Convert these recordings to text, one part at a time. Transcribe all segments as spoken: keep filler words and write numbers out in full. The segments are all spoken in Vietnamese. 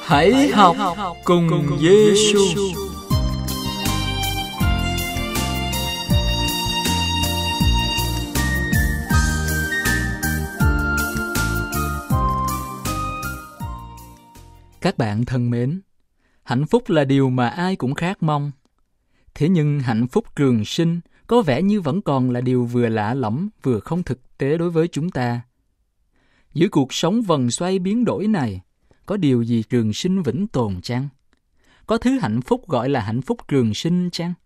Hãy học cùng Giê-xu. Các bạn thân mến, hạnh phúc là điều mà ai cũng khát mong. Thế nhưng hạnh phúc trường sinh có vẻ như vẫn còn là điều vừa lạ lẫm, vừa không thực tế đối với chúng ta. Giữa cuộc sống vần xoay biến đổi này, có điều gì trường sinh vĩnh tồn chăng? Có thứ hạnh phúc gọi là hạnh phúc trường sinh chăng?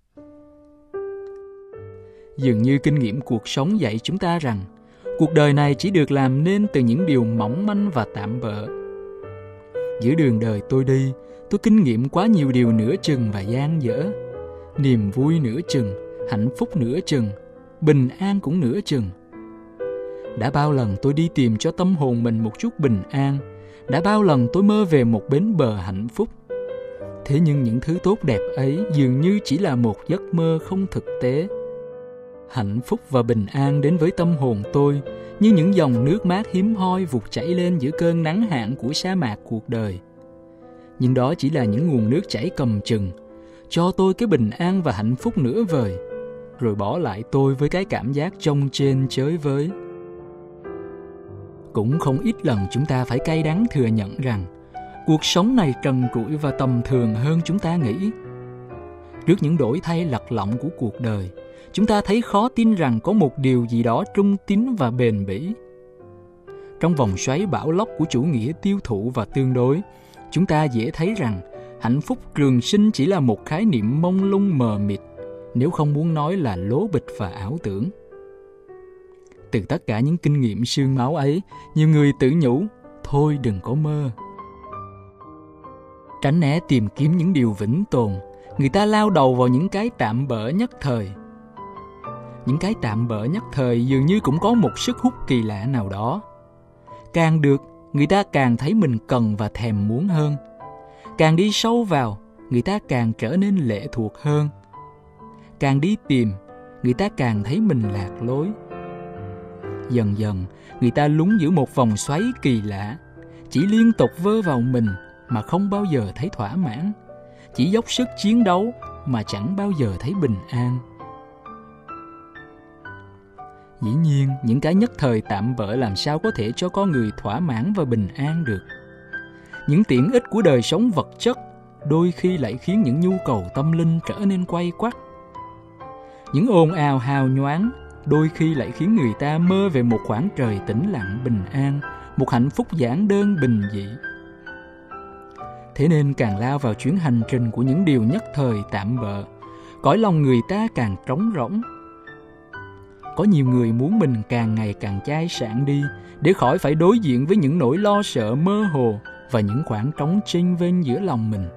Dường như kinh nghiệm cuộc sống dạy chúng ta rằng, cuộc đời này chỉ được làm nên từ những điều mỏng manh và tạm bợ. Giữa đường đời tôi đi, tôi kinh nghiệm quá nhiều điều nửa chừng và dang dở. Niềm vui nửa chừng, hạnh phúc nửa chừng, bình an cũng nửa chừng. Đã bao lần tôi đi tìm cho tâm hồn mình một chút bình an, đã bao lần tôi mơ về một bến bờ hạnh phúc. Thế nhưng những thứ tốt đẹp ấy dường như chỉ là một giấc mơ không thực tế. Hạnh phúc và bình an đến với tâm hồn tôi như những dòng nước mát hiếm hoi vụt chảy lên giữa cơn nắng hạn của sa mạc cuộc đời. Nhưng đó chỉ là những nguồn nước chảy cầm chừng, cho tôi cái bình an và hạnh phúc nửa vời, rồi bỏ lại tôi với cái cảm giác chông trên chới với. Cũng không ít lần chúng ta phải cay đắng thừa nhận rằng cuộc sống này trần trụi và tầm thường hơn chúng ta nghĩ. Trước những đổi thay lật lọng của cuộc đời, chúng ta thấy khó tin rằng có một điều gì đó trung tín và bền bỉ. Trong vòng xoáy bão lốc của chủ nghĩa tiêu thụ và tương đối, chúng ta dễ thấy rằng hạnh phúc trường sinh chỉ là một khái niệm mông lung mờ mịt, nếu không muốn nói là lố bịch và ảo tưởng. Từ tất cả những kinh nghiệm xương máu ấy, nhiều người tự nhủ, thôi đừng có mơ. Tránh né tìm kiếm những điều vĩnh tồn, người ta lao đầu vào những cái tạm bợ nhất thời. Những cái tạm bợ nhất thời dường như cũng có một sức hút kỳ lạ nào đó. Càng được, người ta càng thấy mình cần và thèm muốn hơn. Càng đi sâu vào, người ta càng trở nên lệ thuộc hơn. Càng đi tìm, người ta càng thấy mình lạc lối. Dần dần, người ta lún giữa một vòng xoáy kỳ lạ, chỉ liên tục vơ vào mình mà không bao giờ thấy thỏa mãn, chỉ dốc sức chiến đấu mà chẳng bao giờ thấy bình an. Dĩ nhiên, những cái nhất thời tạm bợ làm sao có thể cho con người thỏa mãn và bình an được. Những tiện ích của đời sống vật chất đôi khi lại khiến những nhu cầu tâm linh trở nên quay quắt. Những ồn ào hào nhoáng đôi khi lại khiến người ta mơ về một khoảng trời tĩnh lặng bình an, một hạnh phúc giản đơn bình dị. Thế nên càng lao vào chuyến hành trình của những điều nhất thời tạm bợ, cõi lòng người ta càng trống rỗng. Có nhiều người muốn mình càng ngày càng chai sạn đi, để khỏi phải đối diện với những nỗi lo sợ mơ hồ và những khoảng trống chênh vênh giữa lòng mình.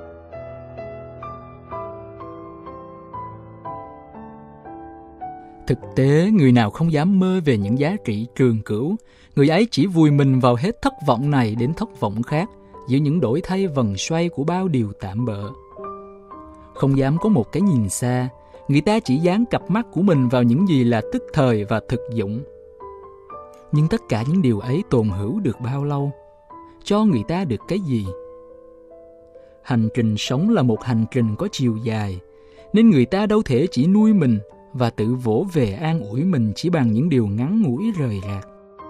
Thực tế, người nào không dám mơ về những giá trị trường cửu, người ấy chỉ vùi mình vào hết thất vọng này đến thất vọng khác, giữa những đổi thay vần xoay của bao điều tạm bợ. Không dám có một cái nhìn xa, người ta chỉ dán cặp mắt của mình vào những gì là tức thời và thực dụng. Nhưng tất cả những điều ấy tồn hữu được bao lâu? Cho người ta được cái gì? Hành trình sống là một hành trình có chiều dài, nên người ta đâu thể chỉ nuôi mình và tự vỗ về an ủi mình chỉ bằng những điều ngắn ngủi rời rạc.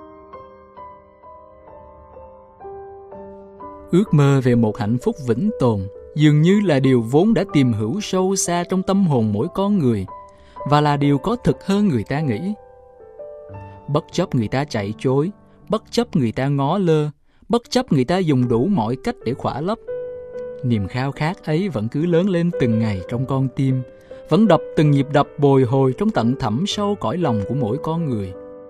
Ước mơ về một hạnh phúc vĩnh tồn dường như là điều vốn đã tiềm hữu sâu xa trong tâm hồn mỗi con người, và là điều có thực hơn người ta nghĩ. Bất chấp người ta chạy chối, bất chấp người ta ngó lơ, bất chấp người ta dùng đủ mọi cách để khỏa lấp, niềm khao khát ấy vẫn cứ lớn lên từng ngày trong con tim, vẫn đập từng nhịp đập bồi hồi trong tận thẳm sâu cõi lòng của mỗi con người.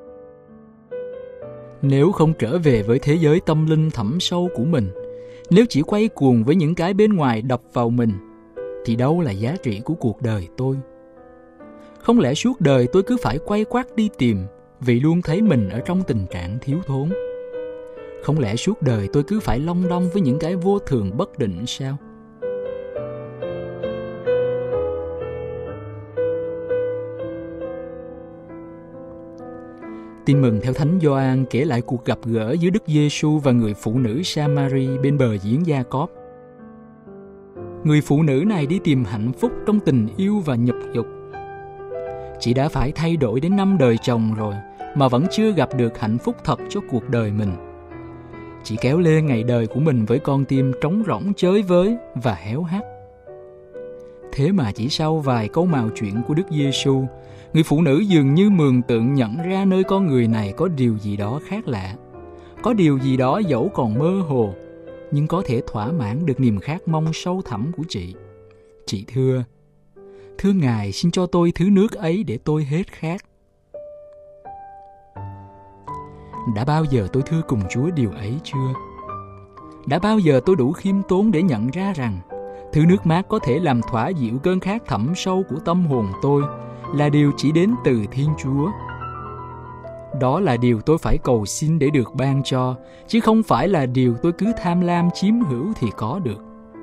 Nếu không trở về với thế giới tâm linh thẳm sâu của mình, nếu chỉ quay cuồng với những cái bên ngoài đập vào mình, thì đâu là giá trị của cuộc đời tôi? Không lẽ suốt đời tôi cứ phải quay quắt đi tìm, vì luôn thấy mình ở trong tình trạng thiếu thốn? Không lẽ suốt đời tôi cứ phải long đong với những cái vô thường bất định sao? Tin mừng theo Thánh Gioan kể lại cuộc gặp gỡ giữa Đức Giêsu và người phụ nữ Sa-ma-ri bên bờ giếng Gia-cốp. Người phụ nữ này đi tìm hạnh phúc trong tình yêu và nhục dục. Chị đã phải thay đổi đến năm đời chồng rồi mà vẫn chưa gặp được hạnh phúc thật cho cuộc đời mình. Chị kéo lê ngày đời của mình với con tim trống rỗng chới với và héo hắt. Thế mà chỉ sau vài câu mào chuyện của Đức Giêsu, người phụ nữ dường như mường tượng nhận ra nơi con người này có điều gì đó khác lạ. Có điều gì đó dẫu còn mơ hồ, nhưng có thể thỏa mãn được niềm khát mong sâu thẳm của chị. Chị thưa, thưa Ngài, xin cho tôi thứ nước ấy để tôi hết khát. Đã bao giờ tôi thưa cùng Chúa điều ấy chưa? Đã bao giờ tôi đủ khiêm tốn để nhận ra rằng thứ nước mát có thể làm thỏa dịu cơn khát thẳm sâu của tâm hồn tôi là điều chỉ đến từ Thiên Chúa? Đó là điều tôi phải cầu xin để được ban cho, chứ không phải là điều tôi cứ tham lam chiếm hữu thì có được.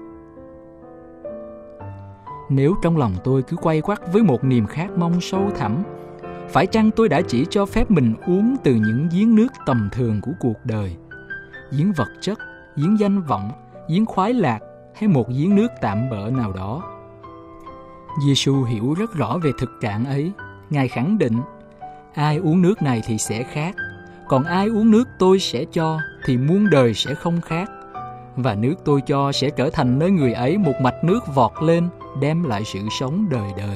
Nếu trong lòng tôi cứ quay quắt với một niềm khát mong sâu thẳm, phải chăng tôi đã chỉ cho phép mình uống từ những giếng nước tầm thường của cuộc đời? Giếng vật chất, giếng danh vọng, giếng khoái lạc hay một giếng nước tạm bợ nào đó? Giêsu hiểu rất rõ về thực trạng ấy. Ngài khẳng định, ai uống nước này thì sẽ khát, còn ai uống nước tôi sẽ cho thì muôn đời sẽ không khát. Và nước tôi cho sẽ trở thành nơi người ấy một mạch nước vọt lên, đem lại sự sống đời đời.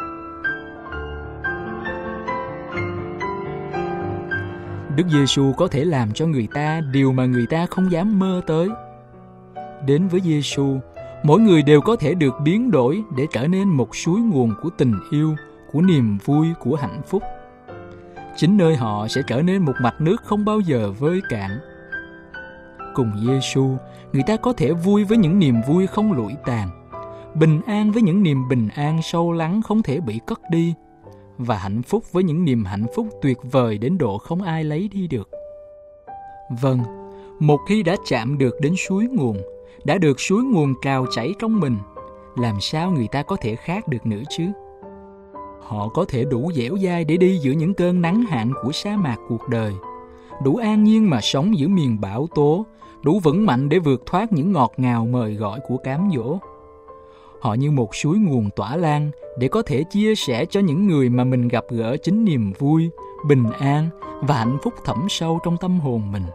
Đức Giêsu có thể làm cho người ta điều mà người ta không dám mơ tới. Đến với Giêsu, mỗi người đều có thể được biến đổi để trở nên một suối nguồn của tình yêu, của niềm vui, của hạnh phúc. Chính nơi họ sẽ trở nên một mạch nước không bao giờ vơi cạn. Cùng Giêsu, người ta có thể vui với những niềm vui không lụi tàn, bình an với những niềm bình an sâu lắng không thể bị cất đi, và hạnh phúc với những niềm hạnh phúc tuyệt vời đến độ không ai lấy đi được. Vâng, một khi đã chạm được đến suối nguồn, đã được suối nguồn trào chảy trong mình, làm sao người ta có thể khát được nữa chứ? Họ có thể đủ dẻo dai để đi giữa những cơn nắng hạn của sa mạc cuộc đời, đủ an nhiên mà sống giữa miền bão tố, đủ vững mạnh để vượt thoát những ngọt ngào mời gọi của cám dỗ. Họ như một suối nguồn tỏa lan để có thể chia sẻ cho những người mà mình gặp gỡ chính niềm vui, bình an và hạnh phúc thẳm sâu trong tâm hồn mình.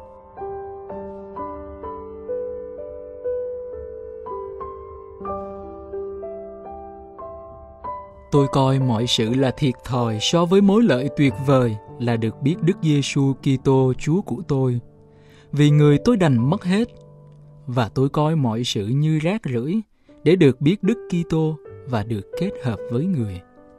Tôi coi mọi sự là thiệt thòi so với mối lợi tuyệt vời là được biết Đức Giêsu Kitô Chúa của tôi, vì người tôi đành mất hết, và tôi coi mọi sự như rác rưởi để được biết Đức Kitô và được kết hợp với người.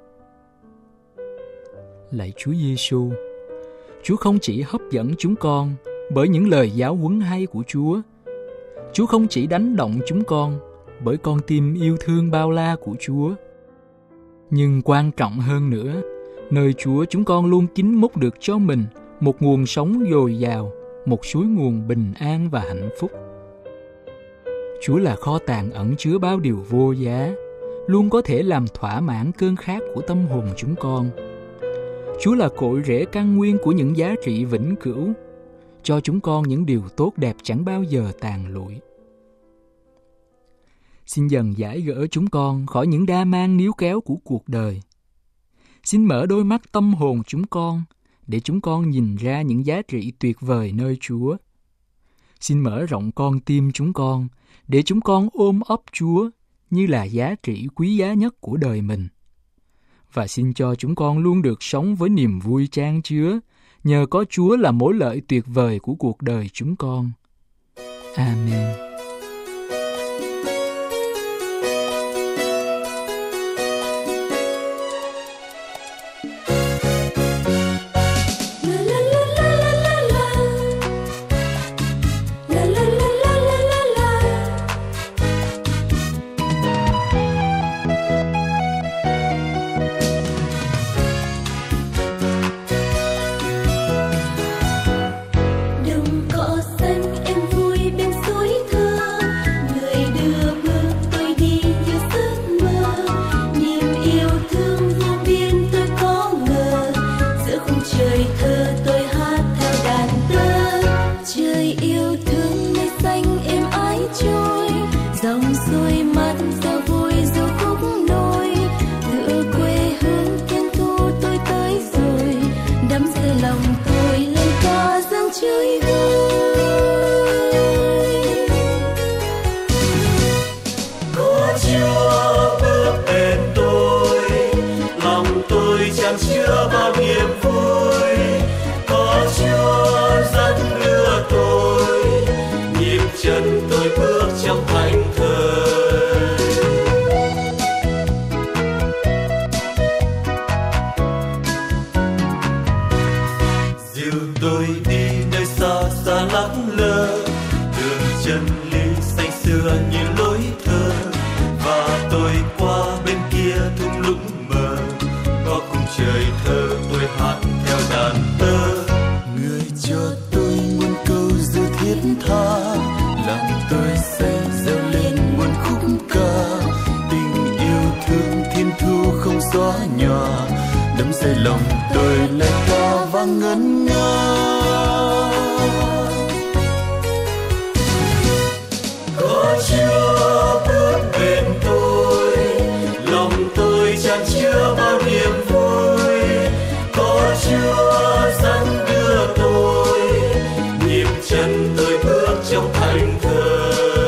Lạy Chúa Giêsu, Chúa không chỉ hấp dẫn chúng con bởi những lời giáo huấn hay của Chúa, Chúa không chỉ đánh động chúng con bởi con tim yêu thương bao la của Chúa, nhưng quan trọng hơn nữa, nơi Chúa chúng con luôn kín múc được cho mình một nguồn sống dồi dào, một suối nguồn bình an và hạnh phúc. Chúa là kho tàng ẩn chứa bao điều vô giá, luôn có thể làm thỏa mãn cơn khát của tâm hồn chúng con. Chúa là cội rễ căn nguyên của những giá trị vĩnh cửu, cho chúng con những điều tốt đẹp chẳng bao giờ tàn lụi. Xin dần giải gỡ chúng con khỏi những đa mang níu kéo của cuộc đời. Xin mở đôi mắt tâm hồn chúng con để chúng con nhìn ra những giá trị tuyệt vời nơi Chúa. Xin mở rộng con tim chúng con để chúng con ôm ấp Chúa như là giá trị quý giá nhất của đời mình. Và xin cho chúng con luôn được sống với niềm vui chan chứa, nhờ có Chúa là mối lợi tuyệt vời của cuộc đời chúng con. Amen. Đồng cỏ xanh em vui bên suối thơm. nơi xa xa lắng lơ, đường chân lý xanh xưa như lối thơ, và tôi qua bên kia thung lũng mờ, có khung trời thơ tôi hát theo đàn tơ. Người cho tôi muôn câu dù thiết tha, làm tôi sẽ reo lên muôn khúc ca. Tình yêu thương thiên thu không xóa nhòa, đắm say lòng tôi lời ca vang ngân nga. Có Chúa bước bên tôi, lòng tôi chan chứa bao niềm vui. Có Chúa dẫn đưa tôi, nhịp chân tôi bước trong thành thơi.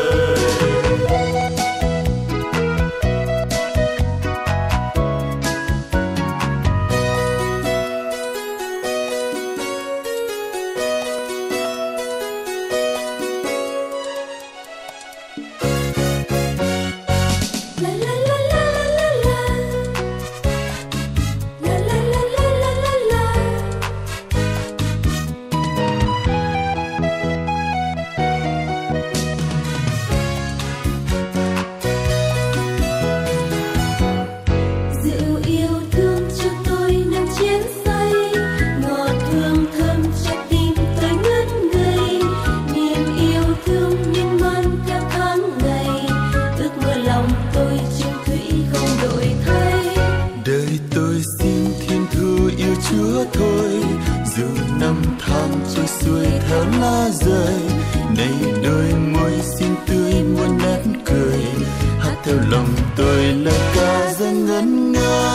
Chúa thôi, dù năm tháng trôi xuôi theo lá rơi, nay đôi môi xinh tươi muôn nét cười, hát theo lòng tôi lời ca dâng ngân nga.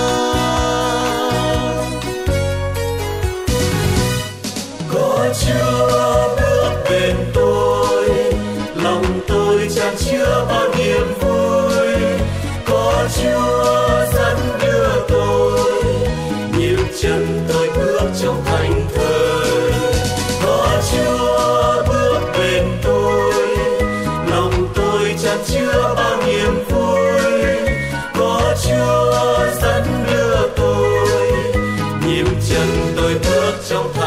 Có Chúa bước bên tôi, lòng tôi chan chứa bao niềm vui. Có Chúa dẫn đưa tôi, nhịp chân tôi bước trong thành thơi. Có Chúa bước bên tôi, lòng tôi chan chứa bao niềm vui. Có Chúa dẫn đưa tôi, nhịp chân tôi bước trong thành thơi.